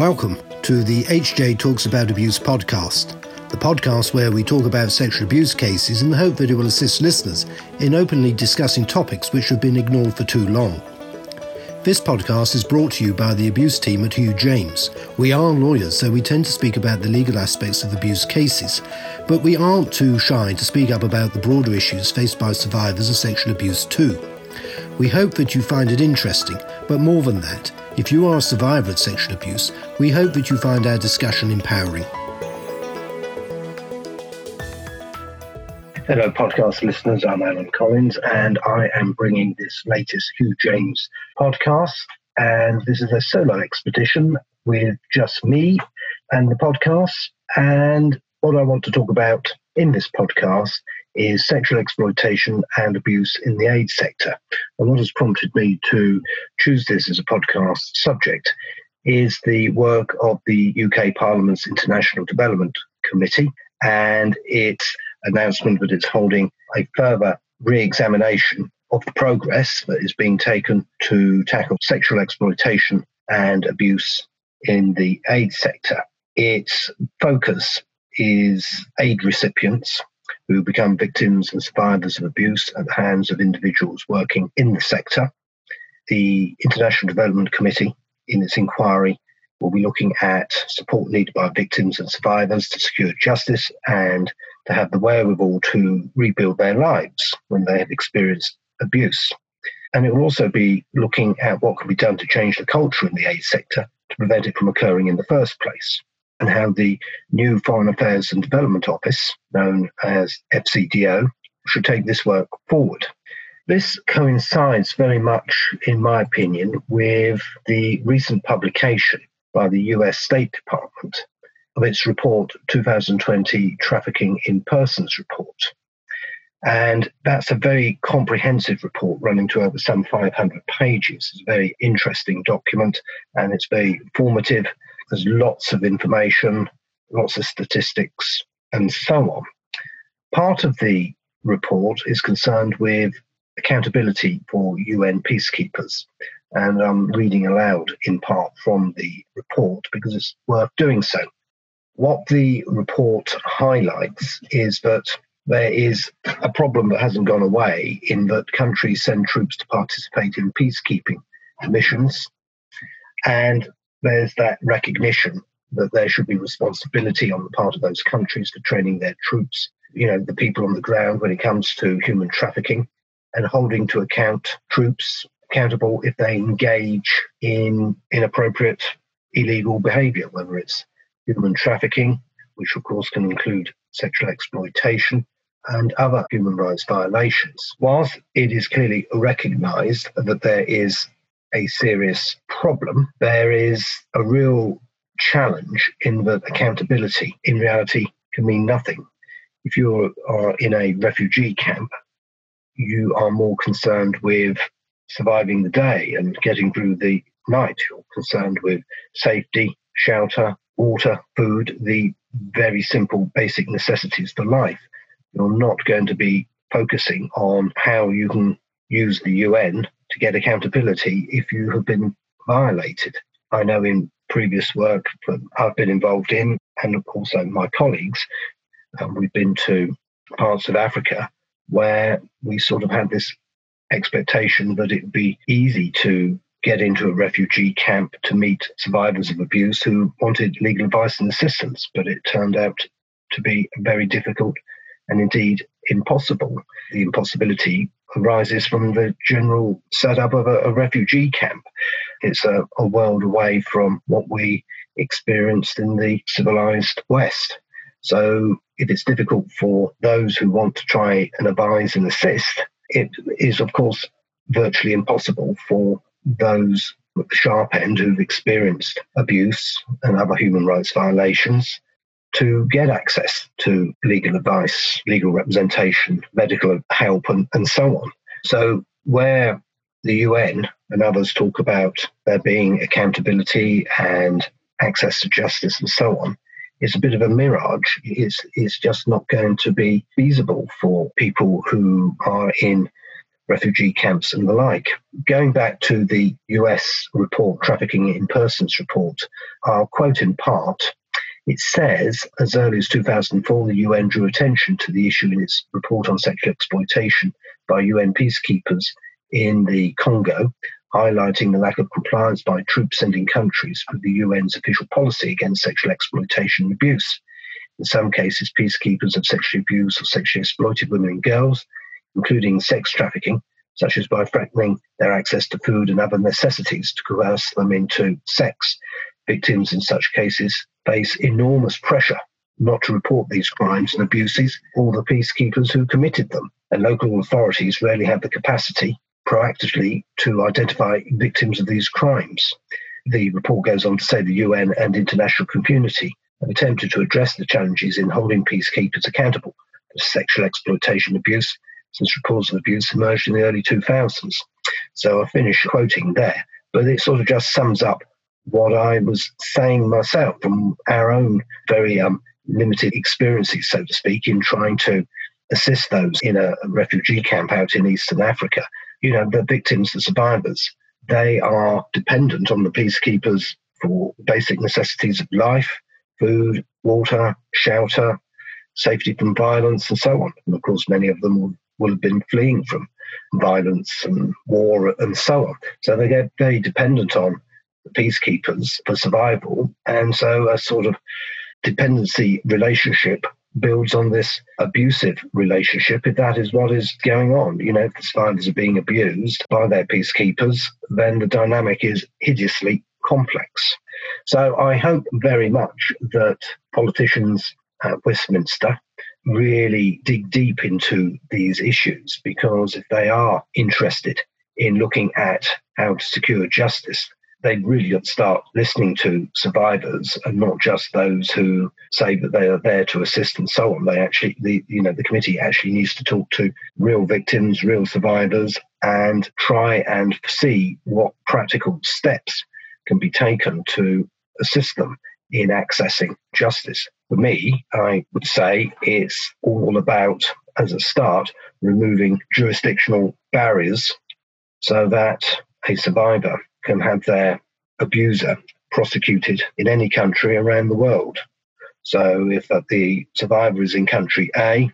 Welcome to the HJ Talks About Abuse podcast, the podcast where we talk about sexual abuse cases in the hope that it will assist listeners in openly discussing topics which have been ignored for too long. This podcast is brought to you by the abuse team at Hugh James. We are lawyers, so we tend to speak about the legal aspects of abuse cases, but we aren't too shy to speak up about the broader issues faced by survivors of sexual abuse too. We hope that you find it interesting, but more than that, if you are a survivor of sexual abuse, we hope that you find our discussion empowering. Hello podcast listeners, I'm Alan Collins and I am bringing this latest Hugh James podcast, and this is a solo expedition with just me and the podcast. And what I want to talk about in this podcast is sexual exploitation and abuse in the AIDS sector. And what has prompted me to choose this as a podcast subject is the work of the UK Parliament's International Development Committee and its announcement that it's holding a further re-examination of the progress that is being taken to tackle sexual exploitation and abuse in the AIDS sector. Its focus is aid recipients who become victims and survivors of abuse at the hands of individuals working in the sector. The International Development Committee, in its inquiry, will be looking at support needed by victims and survivors to secure justice and to have the wherewithal to rebuild their lives when they have experienced abuse. And it will also be looking at what can be done to change the culture in the AIDS sector to prevent it from occurring in the first place, and how the new Foreign Affairs and Development Office, known as FCDO, should take this work forward. This coincides very much, in my opinion, with the recent publication by the US State Department of its report 2020 Trafficking in Persons report. And that's a very comprehensive report running to over some 500 pages. It's a very interesting document and it's very informative. There's lots of information, lots of statistics, and so on. Part of the report is concerned with accountability for UN peacekeepers. And I'm reading aloud in part from the report because it's worth doing so. What the report highlights is that there is a problem that hasn't gone away in that countries send troops to participate in peacekeeping missions, and there's that recognition that there should be responsibility on the part of those countries for training their troops, the people on the ground when it comes to human trafficking, and holding to account troops accountable if they engage in inappropriate illegal behavior, whether it's human trafficking, which of course can include sexual exploitation, and other human rights violations. Whilst it is clearly recognized that there is a serious problem, there is a real challenge in that accountability in reality can mean nothing. If you are in a refugee camp, you are more concerned with surviving the day and getting through the night. You're concerned with safety, shelter, water, food, the very simple basic necessities for life. You're not going to be focusing on how you can use the UN to get accountability if you have been violated. I know in previous work that I've been involved in, and also my colleagues, we've been to parts of Africa where we sort of had this expectation that it would be easy to get into a refugee camp to meet survivors of abuse who wanted legal advice and assistance, but it turned out to be very difficult and indeed impossible. The impossibility arises from the general setup of a refugee camp. It's a world away from what we experienced in the civilized West. So if it's difficult for those who want to try and advise and assist, it is, of course, virtually impossible for those at the sharp end who've experienced abuse and other human rights violations to get access to legal advice, legal representation, medical help, and so on. So where the UN and others talk about there being accountability and access to justice and so on, it's a bit of a mirage. It's just not going to be feasible for people who are in refugee camps and the like. Going back to the US report, Trafficking in Persons report, I'll quote in part. It says, as early as 2004, the UN drew attention to the issue in its report on sexual exploitation by UN peacekeepers in the Congo, highlighting the lack of compliance by troop-sending countries with the UN's official policy against sexual exploitation and abuse. In some cases, peacekeepers have sexually abused or sexually exploited women and girls, including sex trafficking, such as by threatening their access to food and other necessities to coerce them into sex. Victims in such cases face enormous pressure not to report these crimes and abuses or the peacekeepers who committed them, and local authorities rarely have the capacity proactively to identify victims of these crimes. The report goes on to say the UN and international community have attempted to address the challenges in holding peacekeepers accountable for sexual exploitation and abuse since reports of abuse emerged in the early 2000s. So I'll finish quoting there, but it sort of just sums up what I was saying myself from our own very limited experiences, so to speak, in trying to assist those in a refugee camp out in Eastern Africa. You know, the victims, the survivors, they are dependent on the peacekeepers for basic necessities of life, food, water, shelter, safety from violence, and so on. And of course, many of them will have been fleeing from violence and war and so on. So they get very dependent on the peacekeepers for survival. And so a sort of dependency relationship builds on this abusive relationship, if that is what is going on. You know, if the survivors are being abused by their peacekeepers, then the dynamic is hideously complex. So I hope very much that politicians at Westminster really dig deep into these issues, because if they are interested in looking at how to secure justice, they really got to start listening to survivors and not just those who say that they are there to assist and so on. They actually, the committee actually needs to talk to real victims, real survivors, and try and see what practical steps can be taken to assist them in accessing justice. For me, I would say it's all about, as a start, removing jurisdictional barriers so that a survivor can have their abuser prosecuted in any country around the world. So if the survivor is in country A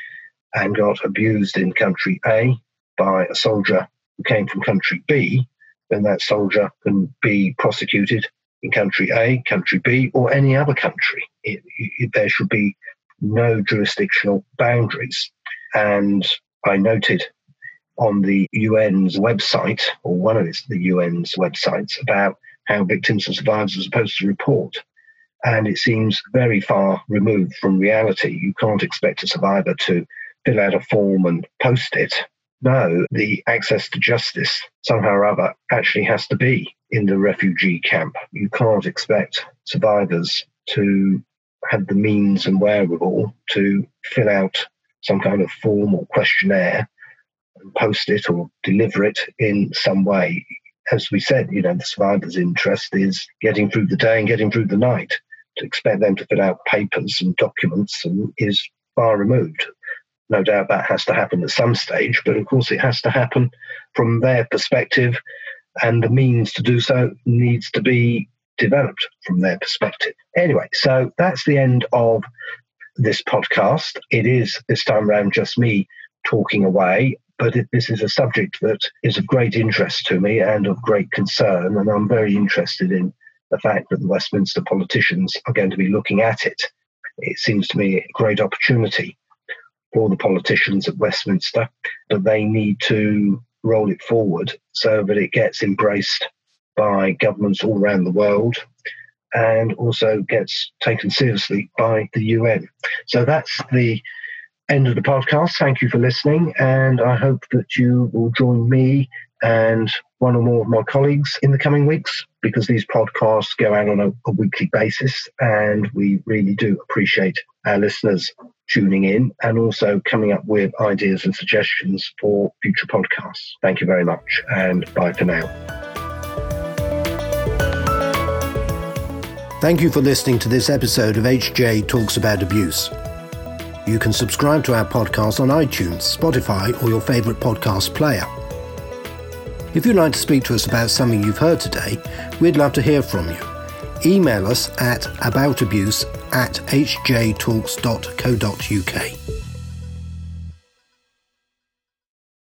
and got abused in country A by a soldier who came from country B, then that soldier can be prosecuted in country A, country B, or any other country. There should be no jurisdictional boundaries. And I noted on the UN's website, or one of the UN's websites, about how victims and survivors are supposed to report. And it seems very far removed from reality. You can't expect a survivor to fill out a form and post it. No, the access to justice somehow or other actually has to be in the refugee camp. You can't expect survivors to have the means and wherewithal to fill out some kind of form or questionnaire and post it or deliver it in some way. As we said, the survivor's interest is getting through the day and getting through the night. To expect them to fill out papers and documents is far removed. No doubt that has to happen at some stage, but of course it has to happen from their perspective, and the means to do so needs to be developed from their perspective. Anyway, so that's the end of this podcast. It is this time around just me talking away, but this is a subject that is of great interest to me and of great concern, and I'm very interested in the fact that the Westminster politicians are going to be looking at it. It seems to me a great opportunity for the politicians at Westminster, but they need to roll it forward so that it gets embraced by governments all around the world and also gets taken seriously by the UN. So that's the end of the podcast. Thank you for listening, and I hope that you will join me and one or more of my colleagues in the coming weeks, because these podcasts go out on a weekly basis, and we really do appreciate our listeners tuning in and also coming up with ideas and suggestions for future podcasts. Thank you very much, and bye for now. Thank you for listening to this episode of HJ Talks About Abuse. You can subscribe to our podcast on iTunes, Spotify, or your favourite podcast player. If you'd like to speak to us about something you've heard today, we'd love to hear from you. Email us at aboutabuse@hjtalks.co.uk.